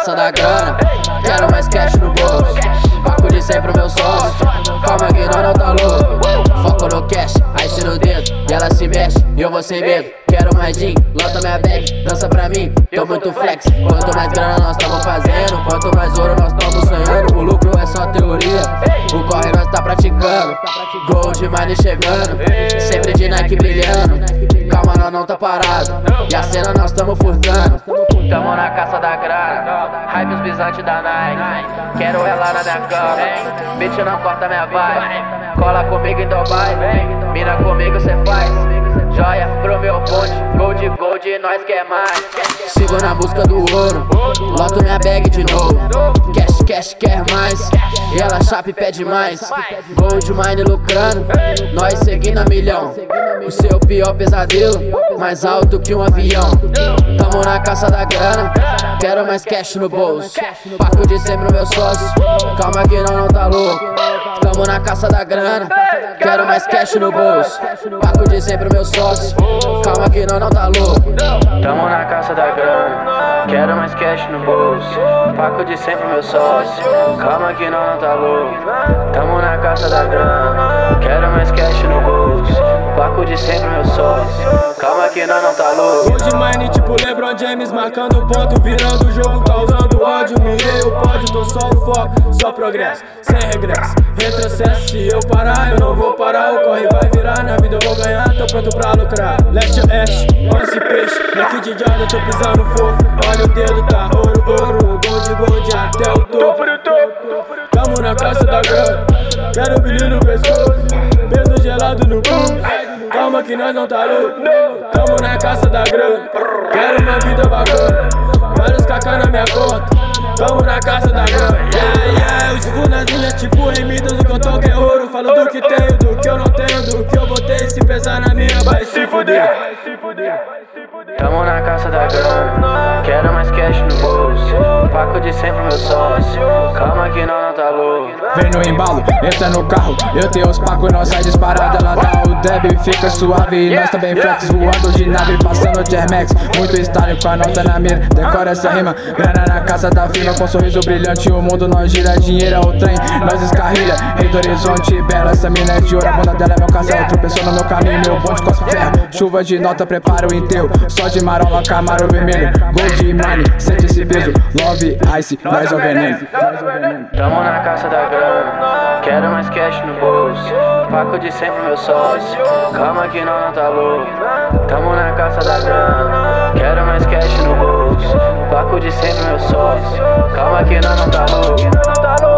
caça da grana, quero mais cash no bolso. Paco de sempre o meu sócio, calma que nós não tá louco. Foco no cash, ice no dedo, e ela se mexe, e eu vou sem medo. Quero mais gin, lota minha bag, dança pra mim, tô muito flex. Quanto mais grana nós tamo fazendo, quanto mais ouro nós tamo sonhando. O lucro é só teoria, o corre nós tá praticando. Gold Mine chegando, sempre de Nike brilhando. Calma, nós não tá parado, e a cena nós tamo furtando. Tamo na caça da grana, hype os bisantes da Nike. Quero ela na minha cama, bitch não corta minha vibe. Cola comigo em Dubai, mina comigo cê faz. Joia pro meu ponte, gold, nós quer mais. Sigo na busca do ouro, loto minha bag de novo. Cash, quer mais, e ela chapa e pede mais. Gold Mine lucrando, nós seguindo a milhão. O seu pior pesadelo, mais alto que um avião. Tamo na caça da grana, quero mais cash no bolso. Paco de sempre o meu sócio, calma que não tá louco. Tamo na caça da grana, quero mais cash no bolso. Paco de sempre o meu sócio, calma que não tá louco. Tamo na caça da grana, quero mais cash no bolso. Paco de sempre o meu sócio, calma que não tá louco. Tamo na caça da grana, quero mais cash no bolso. Paco de sempre meu sócio, calma que não tá louco. Gold Mine tipo LeBron James, marcando ponto, virando o jogo, causando ódio. Mirei o pódio, tô só o foco, só progresso, sem regresso. Retrocesso, se eu parar, eu não vou parar. O corre vai virar, na vida eu vou ganhar, tô pronto pra lucrar. Leste oeste, olha esse peixe, daqui de Jordan tô pisando fofo. Olha o dedo, tá ouro, gold até o topo. Tamo na caça da grana, quero brilho no pescoço, peso gelado no pulso. Calma que nós não tá louco, tamo na caça da grana, quero uma vida bacana, vários cacá na minha conta, tamo na caça da grana. Eu escuro nas linhas tipo remidas, o que eu toco é ouro. Falo do que tenho, do que eu não tenho, do que eu vou ter. Se pesar na minha vai se fuder. Tamo na caça da grana, quero mais cash no bolso. Paco de sempre meu sócio, calma que não tá louco. Vem no embalo, entra no carro, eu tenho os pacos, nós sai disparada. Ela dá o deb e fica suave, e nós também flex, voando de nave, passando de Air Max. Muito style com a nota na mira, decora essa rima. Grana na caça da firma, com sorriso brilhante. O mundo nós gira, dinheiro é o trem, nós escarrilha. Rei do horizonte, bela, essa mina é de ouro. A bunda dela é meu castelo, tropeçou no meu caminho. Meu bonde cospe ferro, chuva de nota, prepara o enterro. Só de marola, camaro vermelho, Gold Mine, sente esse peso. Love, ice, nós é o veneno. Tamo na caça da grana, quero mais cash no bolso. Paco de sempre meu sócio, calma que não tá louco. Tamo na caça da grana, quero mais cash no bolso. Paco de sempre meu sócio, calma que não tá louco.